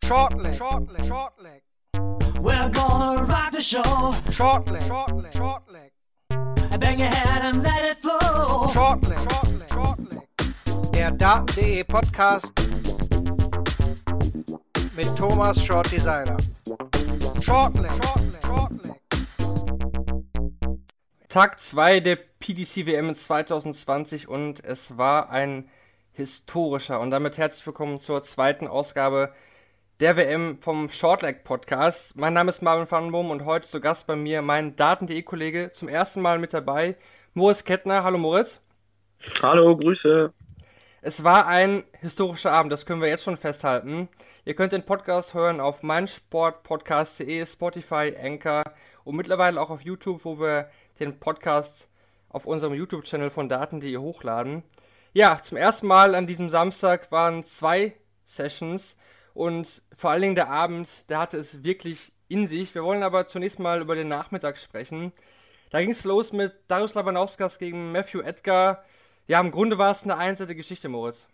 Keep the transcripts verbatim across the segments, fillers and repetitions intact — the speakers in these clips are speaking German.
Shortleg, shortleg, shortleg. We're gonna rock the show. Shortleg, shortleg, shortleg. Bang your head and let it flow. Shortleg, shortleg, shortleg. Der Daten.de Podcast mit Thomas Shorty Seiler. Shortleg, shortleg, shortleg. Tag zwei der P D C W M zwanzig zwanzig und es war ein historischer. Und damit herzlich willkommen zur zweiten Ausgabe der W M vom Shortleg Podcast. Mein Name ist Marvin Vandenboom und heute zu Gast bei mir mein Daten.de Kollege, zum ersten Mal mit dabei, Moritz Kettner. Hallo Moritz. Hallo, Grüße. Es war ein historischer Abend, das können wir jetzt schon festhalten. Ihr könnt den Podcast hören auf meinsportpodcast punkt de, Spotify, Anchor und mittlerweile auch auf YouTube, wo wir den Podcast auf unserem YouTube-Channel von Daten.de hochladen. Ja, zum ersten Mal an diesem Samstag waren zwei Sessions und vor allen Dingen der Abend, der hatte es wirklich in sich. Wir wollen aber zunächst mal über den Nachmittag sprechen. Da ging es los mit Darius Labanauskas gegen Matthew Edgar. Ja, im Grunde war es eine einseitige Geschichte, Moritz.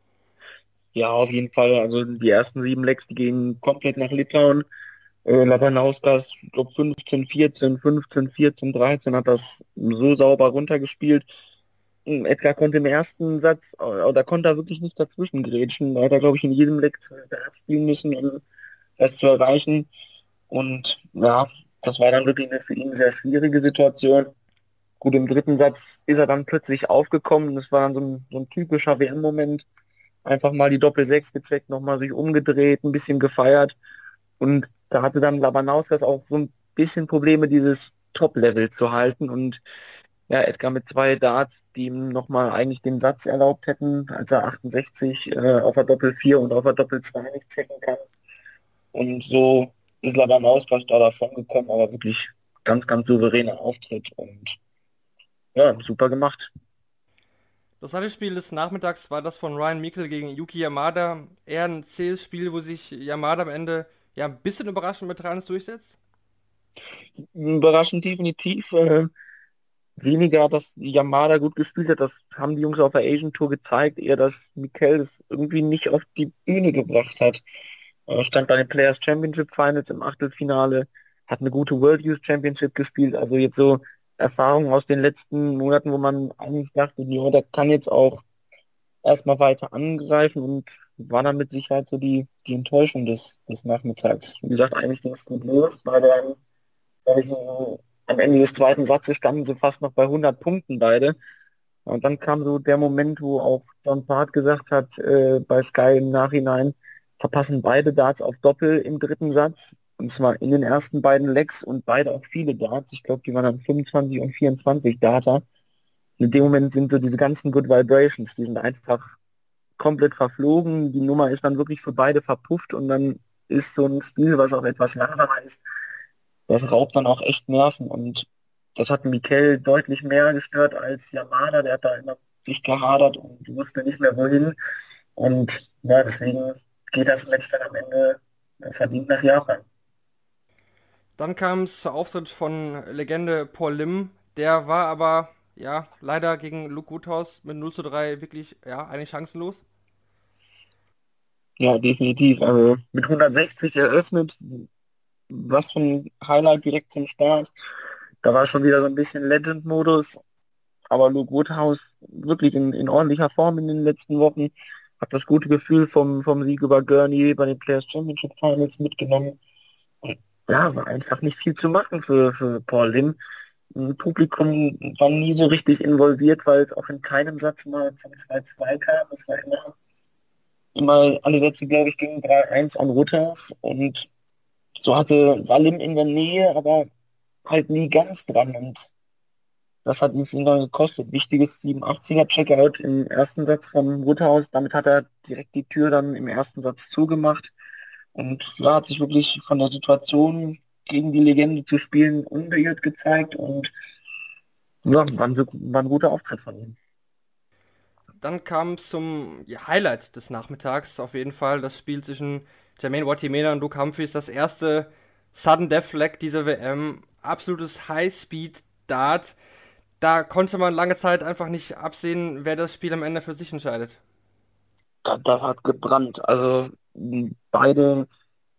Ja, auf jeden Fall. Also die ersten sieben Legs, die gingen komplett nach Litauen. Äh, Labanauskas, ich glaube fünfzehn vierzehn, fünfzehn vierzehn, dreizehn hat das so sauber runtergespielt. Edgar konnte im ersten Satz, oder konnte er wirklich nicht dazwischen grätschen. Da hat er, glaube ich, in jedem Leg spielen müssen, um das zu erreichen. Und ja, das war dann wirklich eine für ihn sehr schwierige Situation. Gut, im dritten Satz ist er dann plötzlich aufgekommen. Das war dann so ein, so ein typischer W M-Moment. Einfach mal die Doppel sechs gecheckt, nochmal sich umgedreht, ein bisschen gefeiert. Und da hatte dann Labanauskas auch so ein bisschen Probleme, dieses Top-Level zu halten. Und ja, Edgar mit zwei Darts, die ihm nochmal eigentlich den Satz erlaubt hätten, als er achtundsechzig äh, auf der Doppel vier und auf der Doppel zwei nicht checken kann. Und so ist Labanauskas da davon gekommen, aber wirklich ganz, ganz souveräner Auftritt und ja, super gemacht. Das zweite Spiel des Nachmittags war das von Ryan Meikle gegen Yuki Yamada. Eher ein zähes Spiel, wo sich Yamada am Ende ja ein bisschen überraschend mit Rans durchsetzt. Überraschend definitiv. Äh, weniger, dass Yamada gut gespielt hat. Das haben die Jungs auf der Asian Tour gezeigt. Eher, dass Meikle das irgendwie nicht auf die Bühne gebracht hat. Er stand bei den Players Championship Finals im Achtelfinale, hat eine gute World Youth Championship gespielt. Also jetzt so Erfahrungen aus den letzten Monaten, wo man eigentlich dachte, ja, der kann jetzt auch erstmal weiter angreifen, und war dann mit Sicherheit so die, die Enttäuschung des, des Nachmittags. Wie gesagt, eigentlich ging es gut los, weil dann, glaube ich, am Ende des zweiten Satzes standen sie fast noch bei hundert Punkten beide. Und dann kam so der Moment, wo auch John Part gesagt hat, äh, bei Sky im Nachhinein, verpassen beide Darts auf Doppel im dritten Satz. Und zwar in den ersten beiden Legs und beide auch viele Darts. Ich glaube, die waren dann fünfundzwanzig und vierundzwanzig Darter. In dem Moment sind so diese ganzen Good Vibrations, die sind einfach komplett verflogen. Die Nummer ist dann wirklich für beide verpufft und dann ist so ein Spiel, was auch etwas langsamer ist, das raubt dann auch echt Nerven. Und das hat Meikle deutlich mehr gestört als Yamada. Der hat da immer sich gehadert und wusste nicht mehr wohin. Und ja, deswegen geht das Match dann am Ende verdient nach Japan. Dann kam es zum Auftritt von Legende Paul Lim. Der war aber ja leider gegen Luke Woodhouse mit null zu drei wirklich ja eigentlich chancenlos. Ja, definitiv. Also mit hundertsechzig eröffnet, was für ein Highlight direkt zum Start. Da war schon wieder so ein bisschen Legend-Modus. Aber Luke Woodhouse wirklich in, in ordentlicher Form in den letzten Wochen. Hat das gute Gefühl vom, vom Sieg über Gurney bei den Players Championship Finals mitgenommen. Und ja, war einfach nicht viel zu machen für, für Paul Lim. Ein Publikum war nie so richtig involviert, weil es auch in keinem Satz mal zum zwei zwei kam. Es war immer, immer alle Sätze, glaube ich, gingen drei eins an Woodhouse. Und so hatte war Lim in der Nähe, aber halt nie ganz dran. Und das hat uns ihn dann gekostet. Wichtiges siebenundachtziger Checkout im ersten Satz von Woodhouse. Damit hat er direkt die Tür dann im ersten Satz zugemacht. Und ja, hat sich wirklich von der Situation gegen die Legende zu spielen unbeirrt gezeigt. Und ja, war ein, war ein guter Auftritt von ihm. Dann kam es zum ja, Highlight des Nachmittags auf jeden Fall. Das Spiel zwischen Jermaine Watimena und Luke Humphries. Das erste Sudden Death Flag dieser W M. Absolutes High-Speed-Dart. Da konnte man lange Zeit einfach nicht absehen, wer das Spiel am Ende für sich entscheidet. Das, das hat gebrannt. Also beide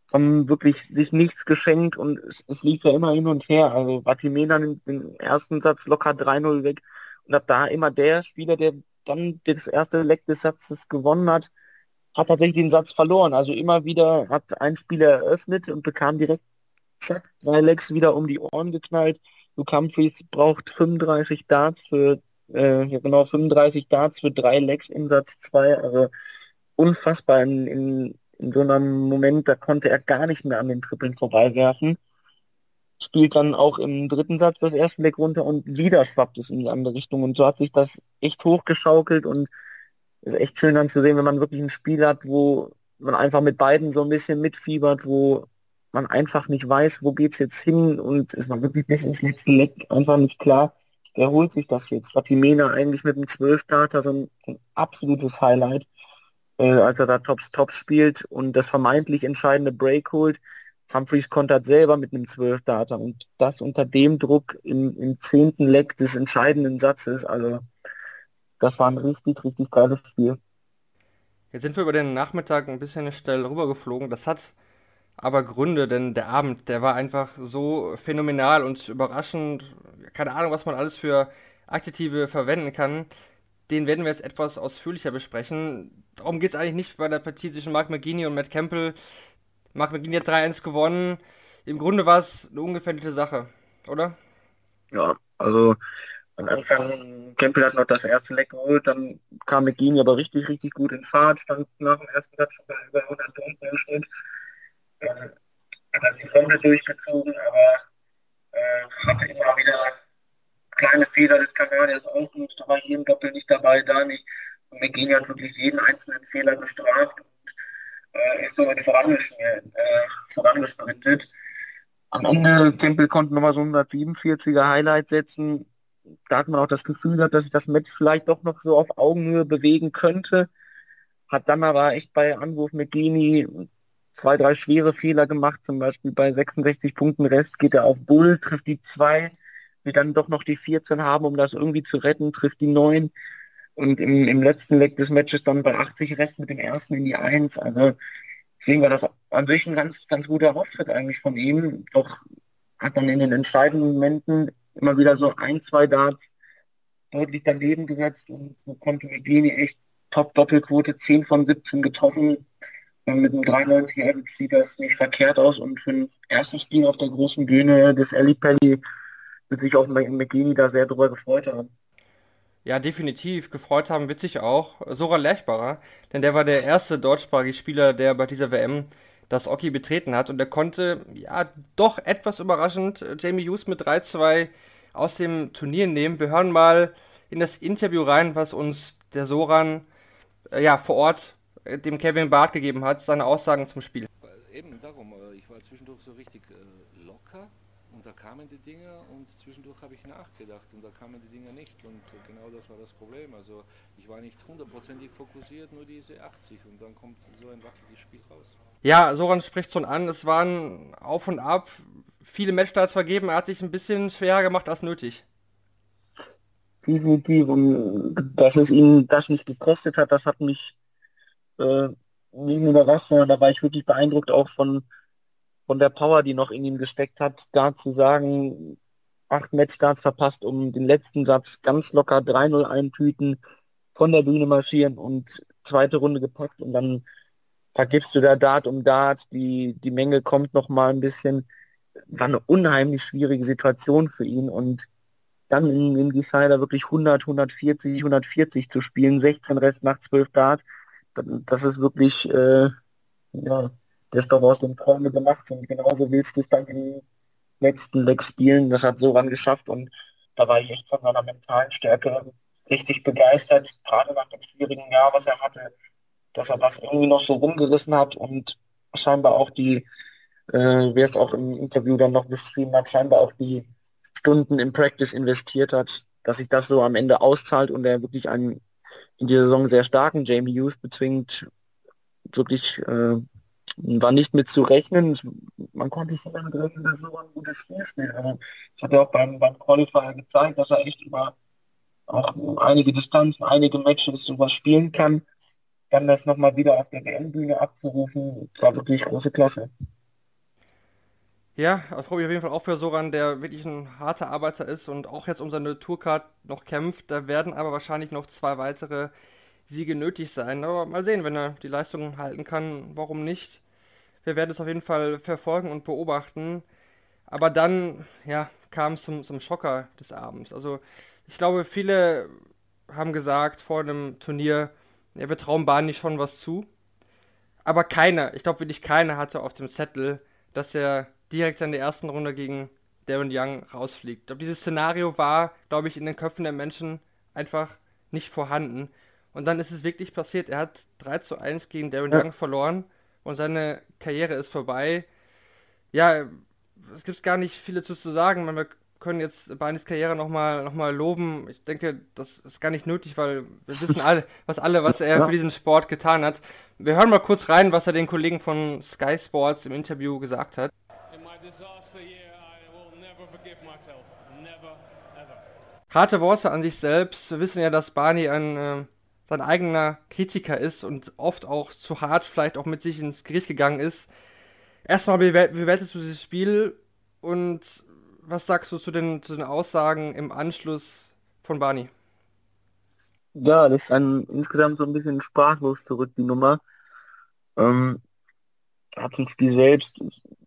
haben wirklich sich nichts geschenkt und es, es lief ja immer hin und her. Also Vatimena nimmt den ersten Satz locker drei null weg und ab da immer der Spieler, der dann das erste Leck des Satzes gewonnen hat, hat tatsächlich den Satz verloren. Also immer wieder hat ein Spieler eröffnet und bekam direkt zack, drei Lecks wieder um die Ohren geknallt. Luke Humphries braucht fünfunddreißig Darts für, äh, ja genau, fünfunddreißig Darts für drei Lecks in Satz zwei. Also unfassbar in, in, in so einem Moment, da konnte er gar nicht mehr an den Trippeln vorbeiwerfen. Spielt dann auch im dritten Satz das erste Leck runter und wieder schwappt es in die andere Richtung. Und so hat sich das echt hochgeschaukelt und ist echt schön dann zu sehen, wenn man wirklich ein Spiel hat, wo man einfach mit beiden so ein bisschen mitfiebert, wo man einfach nicht weiß, wo geht's jetzt hin und es war wirklich bis ins letzte Leck einfach nicht klar, wer holt sich das jetzt. Vatimena eigentlich mit dem zwölf-Starter so ein, ein absolutes Highlight, äh, als er da Tops Tops spielt und das vermeintlich entscheidende Break holt. Humphries kontert selber mit einem zwölf-Starter und das unter dem Druck im, im zehnten Leck des entscheidenden Satzes, also das war ein richtig, richtig geiles Spiel. Jetzt sind wir über den Nachmittag ein bisschen schnell rübergeflogen. Das hat aber Gründe, denn der Abend, der war einfach so phänomenal und überraschend. Keine Ahnung, was man alles für Adjektive verwenden kann. Den werden wir jetzt etwas ausführlicher besprechen. Darum geht es eigentlich nicht bei der Partie zwischen Mark McGeaney und Matt Campbell. Mark McGeaney hat drei eins gewonnen. Im Grunde war es eine ungefährliche Sache, oder? Ja, also am Anfang, Campbell hat noch das erste Leck geholt, dann kam McGeaney aber richtig, richtig gut in Fahrt, stand nach dem ersten Satz schon bei über hundert Punkten im Schnitt. Dann hat er die Runde durchgezogen, aber äh, hatte immer wieder kleine Fehler des Kanadiers ausgenutzt, da war hier im Doppel nicht dabei, da nicht. Und McGeaney hat wirklich jeden einzelnen Fehler bestraft und äh, ist somit vorangeschnellt, äh, vorangesprintet. Am Ende, Campbell konnte nochmal so ein hundertsiebenundvierziger Highlight setzen. Da hat man auch das Gefühl gehabt, dass sich das Match vielleicht doch noch so auf Augenhöhe bewegen könnte. Hat dann aber echt bei Anwurf McGeaney zwei, drei schwere Fehler gemacht. Zum Beispiel bei sechsundsechzig Punkten Rest geht er auf Bull, trifft die zwei, will dann doch noch die vierzehn haben, um das irgendwie zu retten, trifft die neun. Und im, im letzten Leg des Matches dann bei achtzig Rest mit dem ersten in die eins. Also deswegen war das an sich ein ganz, ganz guter Auftritt eigentlich von ihm. Doch hat dann in den entscheidenden Momenten immer wieder so ein, zwei Darts deutlich daneben gesetzt und so konnte McGeaney echt Top-Doppelquote, zehn von siebzehn getroffen. Und mit einem dreiundneunzig Average sieht das nicht verkehrt aus und für ein erstes Spiel auf der großen Bühne des Ali Pelli wird sich auch McGeaney da sehr drüber gefreut haben. Ja, definitiv. Gefreut haben wird sich auch Soran Lerchbacher, denn der war der erste deutschsprachige Spieler, der bei dieser W M das Oki betreten hat und er konnte, ja, doch etwas überraschend Jamie Hughes mit drei zwei aus dem Turnier nehmen. Wir hören mal in das Interview rein, was uns der Soran äh, ja, vor Ort äh, dem Kevin Barth gegeben hat, seine Aussagen zum Spiel. Eben darum, ich war zwischendurch so richtig äh, locker und da kamen die Dinger und zwischendurch habe ich nachgedacht und da kamen die Dinger nicht und äh, genau das war das Problem. Also ich war nicht hundertprozentig fokussiert, nur diese achtzig und dann kommt so ein wackeliges Spiel raus. Ja, Soran spricht schon an, es waren Auf und Ab, viele Matchstarts vergeben, er hat sich ein bisschen schwerer gemacht als nötig. Definitiv, und dass es ihn das nicht gekostet hat, das hat mich äh, nicht nur überrascht, sondern da war ich wirklich beeindruckt auch von, von der Power, die noch in ihm gesteckt hat, da zu sagen, acht Matchstarts verpasst, um den letzten Satz ganz locker drei null eintüten, von der Bühne marschieren und zweite Runde gepackt und dann vergibst du da Dart um Dart, die, die Menge kommt noch mal ein bisschen, war eine unheimlich schwierige Situation für ihn und dann in, in Decider wirklich hundert, hundertvierzig, hundertvierzig zu spielen, sechzehn Rest nach zwölf Darts, das ist wirklich, äh, ja, der ist doch aus dem Träume gemacht und genauso willst du es dann im letzten Leg spielen, das hat Soran geschafft und da war ich echt von seiner mentalen Stärke richtig begeistert, gerade nach dem schwierigen Jahr, was er hatte, dass er das irgendwie noch so rumgerissen hat und scheinbar auch die, äh, wer es auch im Interview dann noch beschrieben hat, scheinbar auch die Stunden im Practice investiert hat, dass sich das so am Ende auszahlt und er wirklich einen in dieser Saison sehr starken Jamie Hughes bezwingt. Wirklich äh, war nicht mit zu rechnen. Man konnte sich damit rechnen, dass so ein gutes Spiel spielt. Also, das hat er auch beim, beim Qualifier gezeigt, dass er echt über auch einige Distanzen, einige Matches sowas spielen kann. Dann das nochmal wieder auf der W M-Bühne abzurufen, war wirklich große Klasse. Ja, das freut mich auf jeden Fall auch für Soran, der wirklich ein harter Arbeiter ist und auch jetzt um seine Tourcard noch kämpft. Da werden aber wahrscheinlich noch zwei weitere Siege nötig sein. Aber mal sehen, wenn er die Leistung halten kann, warum nicht? Wir werden es auf jeden Fall verfolgen und beobachten. Aber dann, ja, kam es zum, zum Schocker des Abends. Also ich glaube, viele haben gesagt vor einem Turnier, ja, wir trauen Barney schon was zu. Aber keiner, ich glaube wirklich keiner hatte auf dem Zettel, dass er direkt in der ersten Runde gegen Darren Young rausfliegt. Ich glaube, dieses Szenario war, glaube ich, in den Köpfen der Menschen einfach nicht vorhanden. Und dann ist es wirklich passiert. Er hat drei zu eins gegen Darren Ja. Young verloren und seine Karriere ist vorbei. Ja, es gibt gar nicht viel dazu zu sagen. Wir können jetzt Barneys Karriere nochmal noch mal loben. Ich denke, das ist gar nicht nötig, weil wir wissen alle, was alle, was er Ja. für diesen Sport getan hat. Wir hören mal kurz rein, was er den Kollegen von Sky Sports im Interview gesagt hat. In my disaster year, I will never forgive myself. Never, ever. Harte Worte an sich selbst. Wir wissen ja, dass Barney ein äh, sein eigener Kritiker ist und oft auch zu hart vielleicht auch mit sich ins Gericht gegangen ist. Erstmal, wie bewer- bewertest du dieses Spiel und was sagst du zu den, zu den Aussagen im Anschluss von Barney? Ja, das ist ein, insgesamt so ein bisschen sprachlos zurück, die Nummer. Ähm, Hat zum Spiel selbst,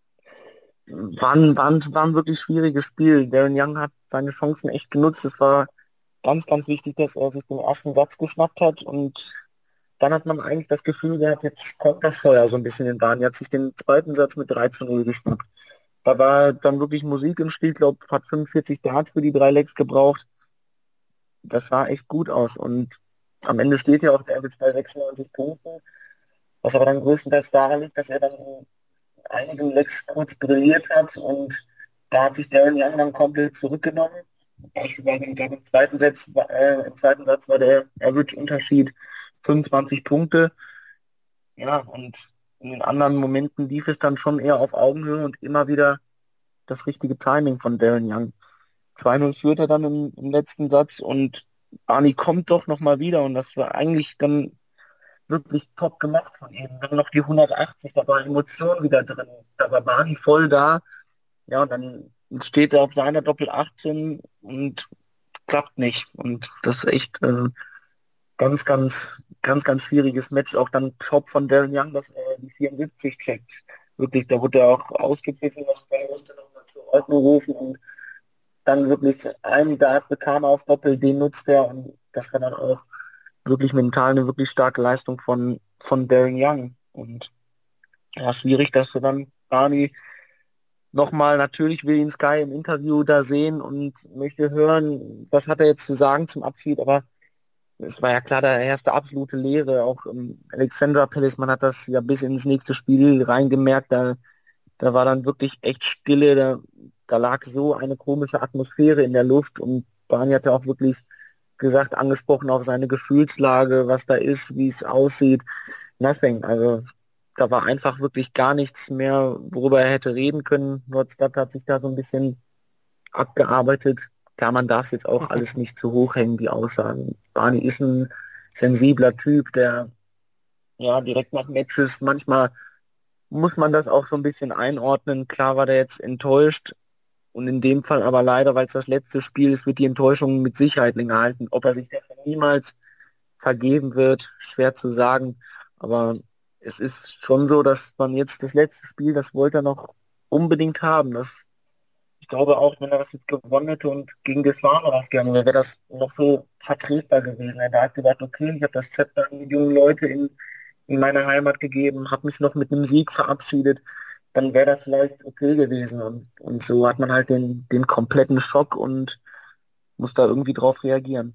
war ein, war ein, war ein wirklich schwieriges Spiel. Darren Young hat seine Chancen echt genutzt. Es war ganz, ganz wichtig, dass er sich den ersten Satz geschnappt hat und dann hat man eigentlich das Gefühl gehabt, jetzt kommt das Feuer so ein bisschen in Bahn. Er hat sich den zweiten Satz mit drei zu null geschnappt. Da war dann wirklich Musik im Spiel, glaube hat fünfundvierzig Darts für die drei Legs gebraucht. Das sah echt gut aus und am Ende steht ja auch der Average bei sechsundneunzig Punkten, was aber dann größtenteils daran liegt, dass er dann in einigen Legs kurz brilliert hat und da hat sich Darren Young dann komplett zurückgenommen. Beispielsweise im, glaub, im, zweiten Satz, äh, im zweiten Satz war der Average-Unterschied fünfundzwanzig Punkte. Ja, und in den anderen Momenten lief es dann schon eher auf Augenhöhe und immer wieder das richtige Timing von Darren Young. zwei null führt er dann im, im letzten Satz und Barney kommt doch nochmal wieder und das war eigentlich dann wirklich top gemacht von ihm. Dann noch die hundertachtzig, da war Emotion wieder drin. Da war Barney voll da. Ja, und dann steht er auf seiner Doppel achtzehn und klappt nicht. Und das ist echt äh, ganz, ganz, ganz, ganz schwieriges Match. Auch dann top von Darren Young, dass er die vierundsiebzig checkt. Wirklich, da wurde er auch ausgepfiffen, das Ball musste nochmal zur Ordnung rufen und dann wirklich einen Dart bekam er auf Doppel, den nutzt er und das war dann auch wirklich mental eine wirklich starke Leistung von, von Darren Young. Und ja, schwierig, dass du dann Barney nochmal, natürlich will ihn Sky im Interview da sehen und möchte hören, was hat er jetzt zu sagen zum Abschied, aber es war ja klar, da herrschte absolute Leere. Auch ähm, Alexandra Palace, man hat das ja bis ins nächste Spiel reingemerkt, da, da war dann wirklich echt Stille, da, da lag so eine komische Atmosphäre in der Luft und Barney hatte auch wirklich gesagt, angesprochen auf seine Gefühlslage, was da ist, wie es aussieht. Nothing. Also da war einfach wirklich gar nichts mehr, worüber er hätte reden können. Nordstadt hat sich da so ein bisschen abgearbeitet. Klar, man darf es jetzt auch alles nicht zu hoch hängen, die Aussagen. Barney ist ein sensibler Typ, der ja direkt nach Matches, manchmal muss man das auch so ein bisschen einordnen. Klar war der jetzt enttäuscht, und in dem Fall aber leider, weil es das letzte Spiel ist, wird die Enttäuschung mit Sicherheit länger halten. Ob er sich dafür niemals vergeben wird, schwer zu sagen. Aber es ist schon so, dass man jetzt das letzte Spiel, das wollte er noch unbedingt haben. Das, ich glaube auch, wenn er das jetzt gewonnen hätte und gegen das Warme rausgegangen wäre, wäre das noch so vertretbar gewesen. Er hat gesagt, okay, ich habe das Zepter an die jungen Leute in, in meine Heimat gegeben, habe mich noch mit einem Sieg verabschiedet. Dann wäre das vielleicht okay gewesen. Und, und so hat man halt den, den kompletten Schock und muss da irgendwie drauf reagieren.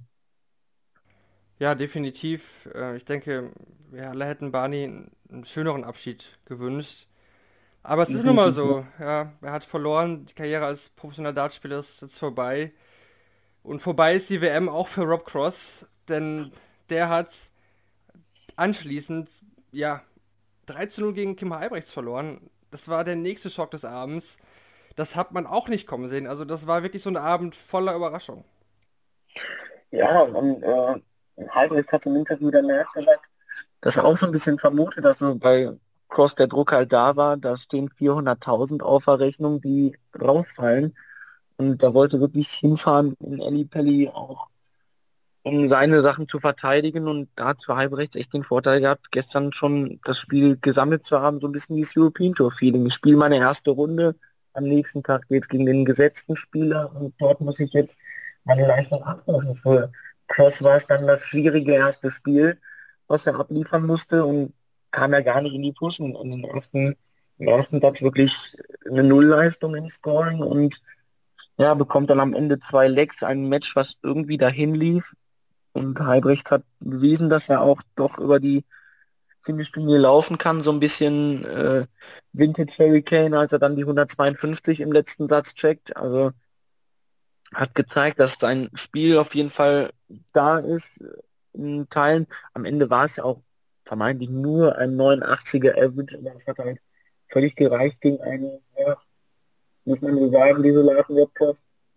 Ja, definitiv. Äh, Ich denke, wir alle hätten Barney einen einen schöneren Abschied gewünscht. Aber es ist nun mal so. Ja, er hat verloren. Die Karriere als professioneller Dartspieler ist jetzt vorbei. Und vorbei ist die W M auch für Rob Cross, denn der hat anschließend, ja, drei zu null gegen Kim Halbrechts verloren. Das war der nächste Schock des Abends. Das hat man auch nicht kommen sehen. Also das war wirklich so ein Abend voller Überraschung. Ja, und äh, Halbrechts hat im Interview danach gesagt, dass er auch so ein bisschen vermutet, dass so bei Cross der Druck halt da war, da stehen vierhunderttausend auf der Rechnung, die rausfallen. Und da wollte wirklich hinfahren in Ellipelli auch, um seine Sachen zu verteidigen. Und da hat für Halbrechts echt den Vorteil gehabt, gestern schon das Spiel gesammelt zu haben, so ein bisschen dieses European Tour Feeling. Ich spiele meine erste Runde, am nächsten Tag geht's gegen den gesetzten Spieler und dort muss ich jetzt meine Leistung abrufen. Für Cross war es dann das schwierige erste Spiel, was er abliefern musste und kam er gar nicht in die Pushen. Und im ersten, im ersten Satz wirklich eine Nullleistung im Scoring und ja, bekommt dann am Ende zwei Legs, ein Match, was irgendwie dahin lief. Und Halbrechts hat bewiesen, dass er auch doch über die Finish-Linie laufen kann, so ein bisschen äh, Vintage Hurricane, als er dann die hundertzweiundfünfzig im letzten Satz checkt. Also hat gezeigt, dass sein Spiel auf jeden Fall da ist in Teilen. Am Ende war es ja auch vermeintlich nur ein neunundachtziger Average, aber es hat halt völlig gereicht gegen einen, ja, muss man so sagen, desolaten Wettkampf.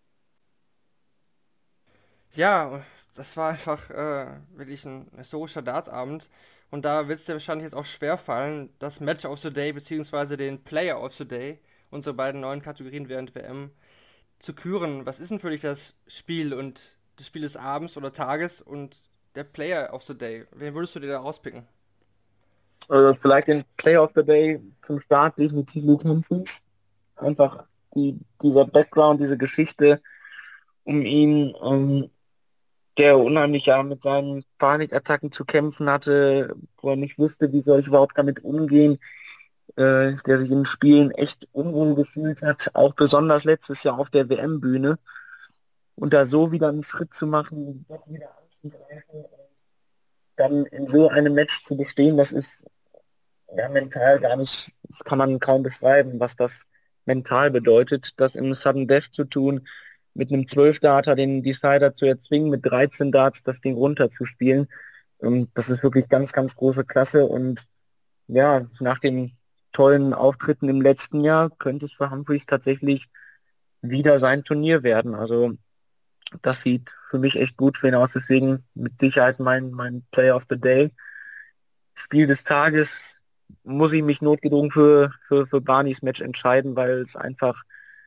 Ja, das war einfach äh, wirklich ein historischer Dartabend. Und da wird es dir wahrscheinlich jetzt auch schwer fallen, das Match of the Day bzw. den Player of the Day, unsere beiden neuen Kategorien während W M, zu küren. Was ist denn für dich das Spiel und das Spiel des Abends oder Tages und der Player of the Day? Wen würdest du dir da rauspicken? Also vielleicht den Player of the Day zum Start definitiv Luke Humphries. Einfach die, dieser Background, diese Geschichte um ihn, ähm, der unheimlich ja mit seinen Panikattacken zu kämpfen hatte, wo er nicht wusste, wie soll ich überhaupt damit umgehen, äh, der sich in Spielen echt unwohl gefühlt hat, auch besonders letztes Jahr auf der W M-Bühne. Und da so wieder einen Schritt zu machen, doch wieder anzugreifen und dann in so einem Match zu bestehen, das ist ja mental gar nicht, das kann man kaum beschreiben, was das mental bedeutet, das im Sudden Death zu tun, mit einem zwölf Darter den Decider zu erzwingen, mit dreizehn Darts das Ding runterzuspielen. Und das ist wirklich ganz, ganz große Klasse. Und ja, nach den tollen Auftritten im letzten Jahr könnte es für Humphries tatsächlich wieder sein Turnier werden. Also das sieht für mich echt gut für ihn aus. Deswegen mit Sicherheit mein, mein Player of the Day. Spiel des Tages muss ich mich notgedrungen für, für, für Barneys Match entscheiden, weil es einfach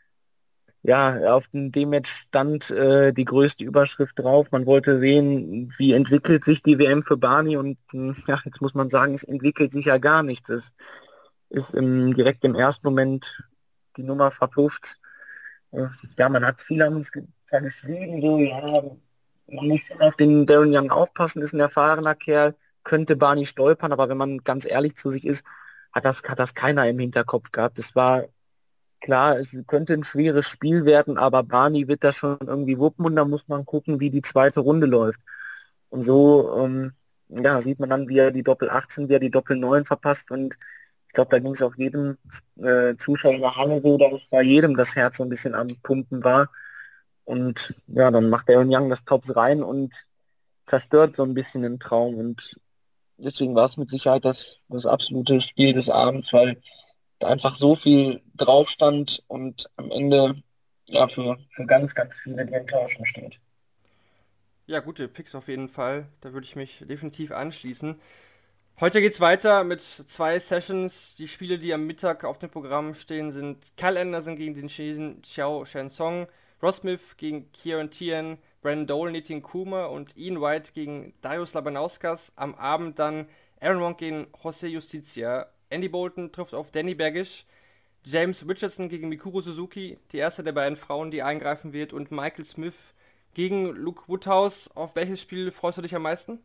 ja, auf dem D-Match stand äh, die größte Überschrift drauf. Man wollte sehen, wie entwickelt sich die W M für Barney und mh, ja, jetzt muss man sagen, es entwickelt sich ja gar nichts. Es ist im, direkt im ersten Moment die Nummer verpufft. Äh, ja, man hat viel an uns ge- zwar geschrieben, so, ja, man muss schon auf den Darren Young aufpassen, ist ein erfahrener Kerl, könnte Barney stolpern, aber wenn man ganz ehrlich zu sich ist, hat das, hat das keiner im Hinterkopf gehabt. Es war klar, es könnte ein schweres Spiel werden, aber Barney wird das schon irgendwie wuppen und da muss man gucken, wie die zweite Runde läuft. Und so ähm, ja, sieht man dann, wie er die Doppel achtzehn, wie er die Doppel neun verpasst und ich glaube, da ging es auch jedem äh, Zuschauer in der Halle so, dass bei jedem das Herz so ein bisschen am Pumpen war. Und ja, dann macht Darren Young das Tops rein und zerstört so ein bisschen den Traum und deswegen war es mit Sicherheit das, das absolute Spiel des Abends, weil da einfach so viel drauf stand und am Ende ja für, für ganz, ganz viele die Enttäuschung steht. Ja, gute Picks auf jeden Fall. Da würde ich mich definitiv anschließen. Heute geht's weiter mit zwei Sessions. Die Spiele, die am Mittag auf dem Programm stehen, sind Kyle Anderson gegen den Chinesen Xiao Shensong, Ross Smith gegen Kieran Tian, Brandon Dole, Nitin Kumar und Ian White gegen Darius Labanauskas. Am Abend dann Aaron Wong gegen José Justicia. Andy Bolton trifft auf Danny Baggish, James Richardson gegen Mikuru Suzuki, die erste der beiden Frauen, die eingreifen wird, und Michael Smith gegen Luke Woodhouse. Auf welches Spiel freust du dich am meisten?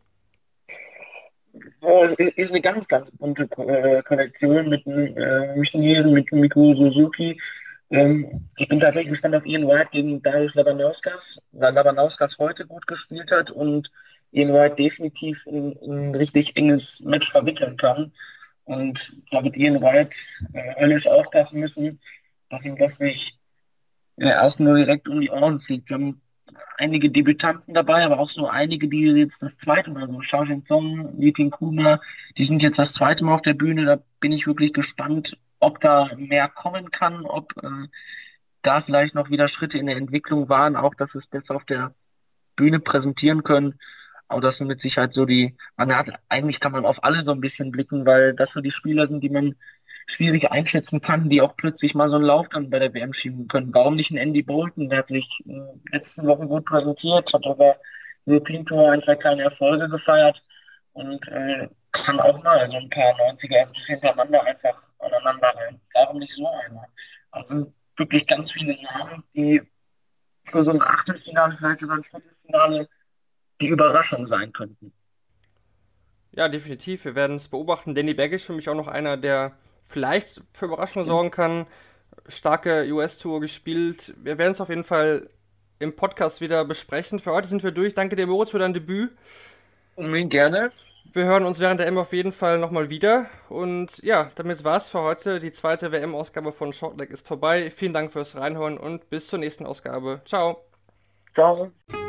Ja, es ist eine ganz, ganz bunte äh, Kollektion mit einem äh, Chinesen, mit Mikuru Suzuki. Ähm, ich bin tatsächlich gespannt auf Ian White gegen Darius Labanauskas, weil Labanauskas heute gut gespielt hat und Ian White definitiv in, in ein richtig enges Match verwickeln kann. Und da wird Ian White äh, höllisch aufpassen müssen, dass ihm das nicht in der ersten nur direkt um die Ohren fliegt. Wir haben einige Debütanten dabei, aber auch so einige, die jetzt das zweite Mal, so Xiao Shensong, Nitin Kumar, die sind jetzt das zweite Mal auf der Bühne. Da bin ich wirklich gespannt, ob da mehr kommen kann, ob äh, da vielleicht noch wieder Schritte in der Entwicklung waren, auch dass wir es besser auf der Bühne präsentieren können. Aber das sind mit Sicherheit so die, man hat, eigentlich kann man auf alle so ein bisschen blicken, weil das so die Spieler sind, die man schwierig einschätzen kann, die auch plötzlich mal so einen Lauf dann bei der W M schieben können. Warum nicht ein Andy Bolton? Der hat sich in den letzten Wochen gut präsentiert, hat aber European Tour ein, zwei kleine Erfolge gefeiert und äh, kann auch mal so ein paar neunziger hintereinander einfach aneinander rein. Warum nicht so einer? Also wirklich ganz viele Namen, die für so ein Achtelfinale, vielleicht sogar ein Viertelfinale die Überraschung sein könnten. Ja, definitiv. Wir werden es beobachten. Danny Baggish ist für mich auch noch einer, der vielleicht für Überraschungen sorgen kann. Starke U S-Tour gespielt. Wir werden es auf jeden Fall im Podcast wieder besprechen. Für heute sind wir durch. Danke dir, Moritz, für dein Debüt. Unbedingt gerne. Wir hören uns während der M auf jeden Fall nochmal wieder. Und ja, damit war's für heute. Die zweite W M-Ausgabe von Shortleg ist vorbei. Vielen Dank fürs Reinhören und bis zur nächsten Ausgabe. Ciao. Ciao.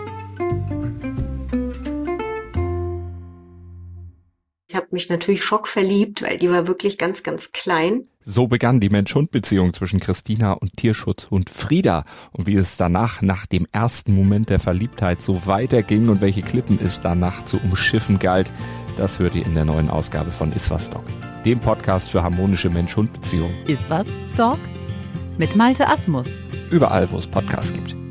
Ich habe mich natürlich schockverliebt, weil die war wirklich ganz, ganz klein. So begann die Mensch-Hund-Beziehung zwischen Christina und Tierschutzhund Frieda. Und wie es danach, nach dem ersten Moment der Verliebtheit, so weiterging und welche Klippen es danach zu umschiffen galt, das hört ihr in der neuen Ausgabe von Iswas Dog, dem Podcast für harmonische Mensch-Hund-Beziehungen. Iswas Dog mit Malte Asmus. Überall, wo es Podcasts gibt.